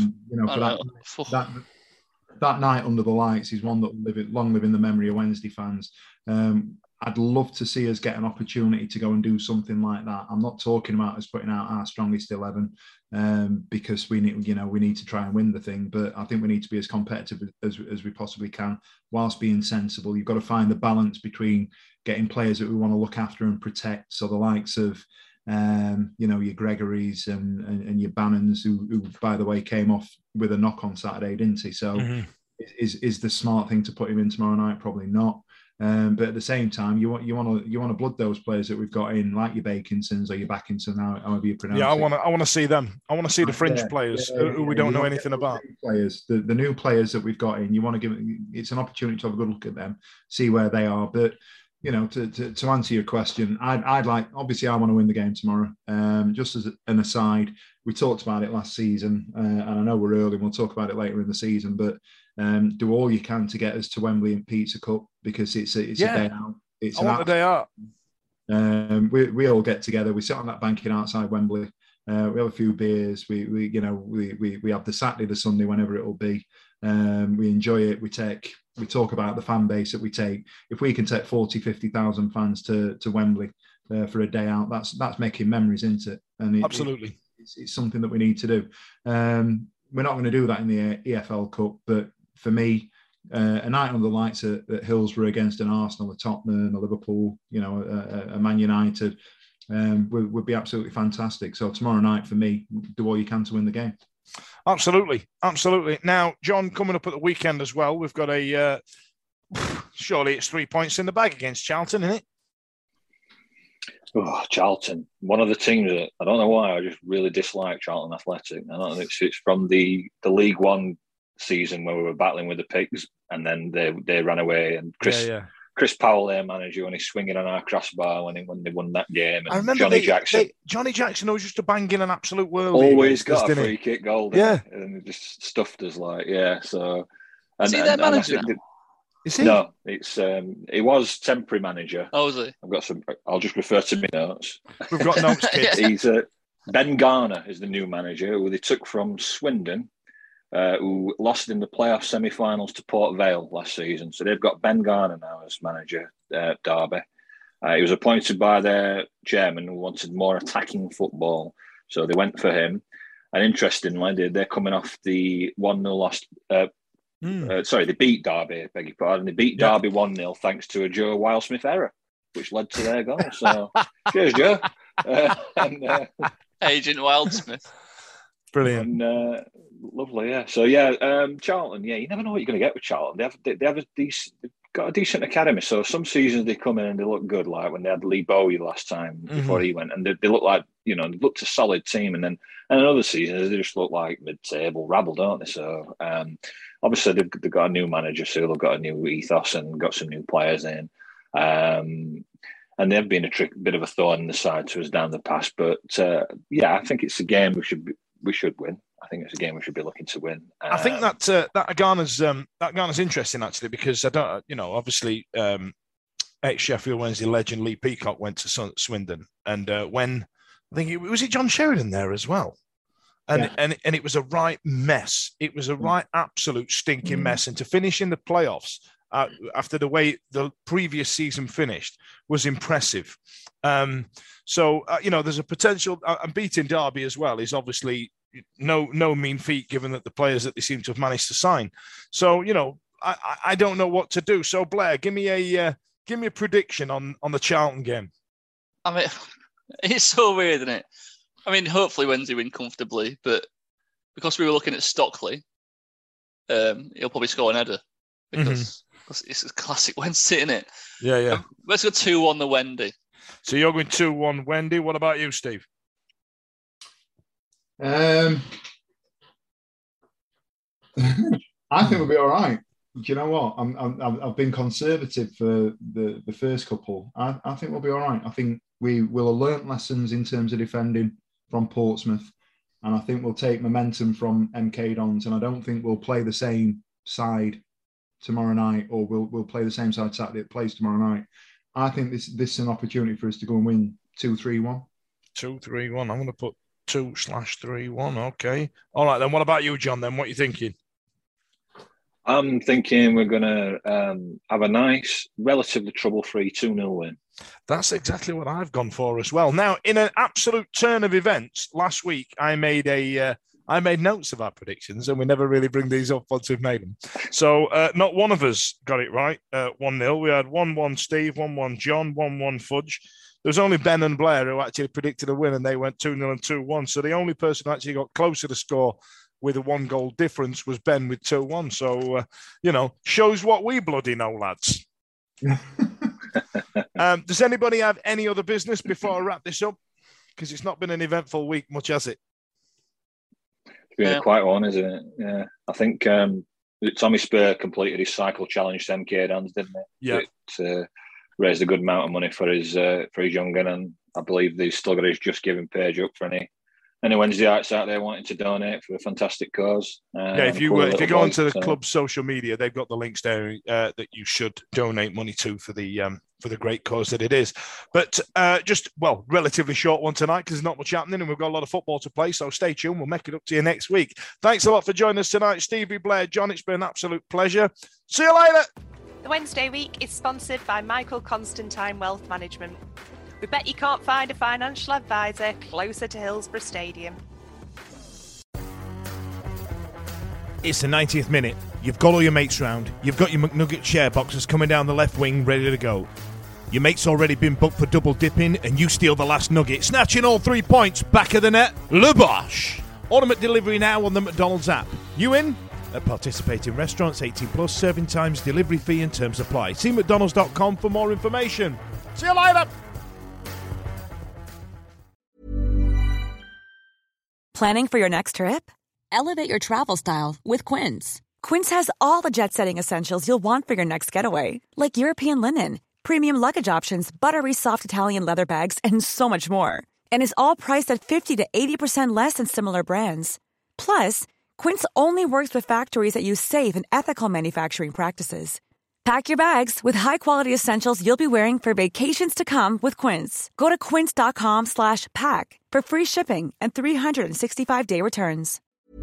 That night under the lights is one that will long live in the memory of Wednesday fans. I'd love to see us get an opportunity to go and do something like that. I'm not talking about us putting out our strongest 11 because we need to try and win the thing. But I think we need to be as competitive as we possibly can, whilst being sensible. You've got to find the balance between getting players that we want to look after and protect. So the likes of your Gregories and your Bannons, who by the way came off with a knock on Saturday, didn't he? So is the smart thing to put him in tomorrow night? Probably not. But at the same time, you want to blood those players that we've got in, like your Bakinsons or your Backington, however you pronounce it. Yeah, I want to see them. I want to see the fringe players who we don't know anything about. The new players that we've got in, you want to give it's an opportunity to have a good look at them, see where they are. But to answer your question, I'd like, obviously I want to win the game tomorrow. Just as an aside, we talked about it last season, and I know we're early and we'll talk about it later in the season, but do all you can to get us to Wembley and Pizza Cup, because it's a day out. It's a day out. We all get together. We sit on that banking outside Wembley. We have a few beers. We have the Saturday, the Sunday, whenever it will be. We enjoy it. We talk about the fan base that we take. If we can take 40, 50,000 fans to Wembley for a day out, that's making memories, isn't it? And absolutely, it's something that we need to do. We're not going to do that in the EFL Cup, but for me, a night under the lights at Hillsborough against an Arsenal, a Tottenham, a Liverpool, a Man United, would be absolutely fantastic. So tomorrow night, for me, do all you can to win the game. Absolutely. Now, John, coming up at the weekend as well, we've got surely it's 3 points in the bag against Charlton, isn't it? Oh, Charlton, one of the teams that I don't know why I just really dislike Charlton Athletic. I don't know, it's from the League One season where we were battling with the Pigs, and then they ran away, and Chris Powell, their manager, when he's swinging on our crossbar when they won that game. And I remember Johnny Jackson always used to bang in an absolute world. Always got a free kick goal. And it just stuffed us So, is he their manager? Is he? No, it's he was temporary manager. Oh, is he? I've got some. I'll just refer to my notes. We've got notes, kids. He's Ben Garner is the new manager, who they took from Swindon. Who lost in the playoff semi-finals to Port Vale last season. So they've got Ben Garner now as manager at Derby. He was appointed by their chairman, who wanted more attacking football. So they went for him. And interestingly, they're coming off the 1-0 loss. They beat Derby, beg your pardon. They beat Derby 1-0 thanks to a Joe Wildsmith error, which led to their goal. So cheers, Joe. Agent Wildsmith. Brilliant. And, lovely, yeah. So, Charlton, you never know what you're going to get with Charlton. They've got a decent academy. So some seasons they come in and they look good, like when they had Lee Bowie last time before he went. And they look like, they looked a solid team. And then in other seasons, they just look like mid-table rabble, don't they? So, obviously, they've got a new manager, so they've got a new ethos and got some new players in. And they've been a bit of a thorn in the side to us down the past. But, I think it's a game we should win. I think it's a game we should be looking to win. I think that Garner's interesting, actually, because I don't, obviously ex-Sheffield Wednesday legend Lee Peacock went to Swindon, and when I think was it John Sheridan there as well, and it was a right mess. It was a right absolute stinking mess, and to finish in the playoffs after the way the previous season finished was impressive. So there's a potential, and beating Derby as well is obviously no mean feat, given that the players that they seem to have managed to sign. So I don't know what to do. So Blair, give me a prediction on the Charlton game. I mean, it's so weird, isn't it? I mean, hopefully Wednesday win comfortably, but because we were looking at Stockley, he'll probably score an header because it's a classic Wednesday, isn't it? Yeah. Let's go 2-1 the Wendy. So you're going 2-1 Wendy. What about you, Steve? I think we'll be all right. Do you know what? I've been conservative for the first couple. I think we'll be all right. I think we will have learnt lessons in terms of defending from Portsmouth, and I think we'll take momentum from MK Dons. And I don't think we'll play the same side tomorrow night, or we'll play the same side Saturday it plays tomorrow night. I think this is an opportunity for us to go and win 2-3-1. 2-3-1. I'm going to put 2/3-1. Okay. All right, then. What about you, John, then? What are you thinking? I'm thinking we're going to have a nice, relatively trouble-free 2-0 win. That's exactly what I've gone for as well. Now, in an absolute turn of events, last week I made notes of our predictions, and we never really bring these up once we've made them. So not one of us got it right. 1-0. We had 1-1 Steve, 1-1 John, 1-1 Fudge. was only Ben and Blair who actually predicted a win, and they went 2-0 and 2-1. So the only person who actually got close to the score with a 1-goal difference was Ben with 2-1. So, shows what we bloody know, lads. Does anybody have any other business before I wrap this up? Because it's not been an eventful week, much has it? It's been a quiet one, isn't it? Yeah. I think Tommy Spur completed his cycle challenge 10K dance, didn't it? Yeah. It raised a good amount of money for his young gun, and I believe they've still got his Just Giving page up for any Wednesdayites out there wanting to donate for a fantastic cause. If you go onto the club's social media, they've got the links there that you should donate money to for the great cause that it is. But relatively short one tonight because there's not much happening and we've got a lot of football to play. So stay tuned. We'll make it up to you next week. Thanks a lot for joining us tonight, Stevie, Blair, John. It's been an absolute pleasure. See you later. The Wednesday Week is sponsored by Michael Constantine Wealth Management. We bet you can't find a financial advisor closer to Hillsborough Stadium. It's the 90th minute. You've got all your mates round. You've got your McNugget share boxes coming down the left wing ready to go. Your mate's already been booked for double dipping and you steal the last nugget, snatching all 3 points back of the net. Le Bosch. Automatic delivery now on the McDonald's app. You in? At participating restaurants, 18 plus, serving times, delivery fee and terms apply. See mcdonalds.com for more information. See you later. Planning for your next trip? Elevate your travel style with Quince. Quince has all the jet-setting essentials you'll want for your next getaway, like European linen, premium luggage options, buttery soft Italian leather bags, and so much more. And is all priced at 50 to 80% less than similar brands. Plus, Quince only works with factories that use safe and ethical manufacturing practices. Pack your bags with high-quality essentials you'll be wearing for vacations to come with Quince. Go to quince.com/pack for free shipping and 365-day returns.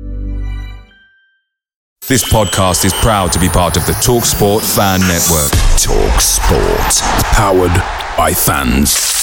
This podcast is proud to be part of the TalkSport Fan Network. TalkSport. Powered by fans.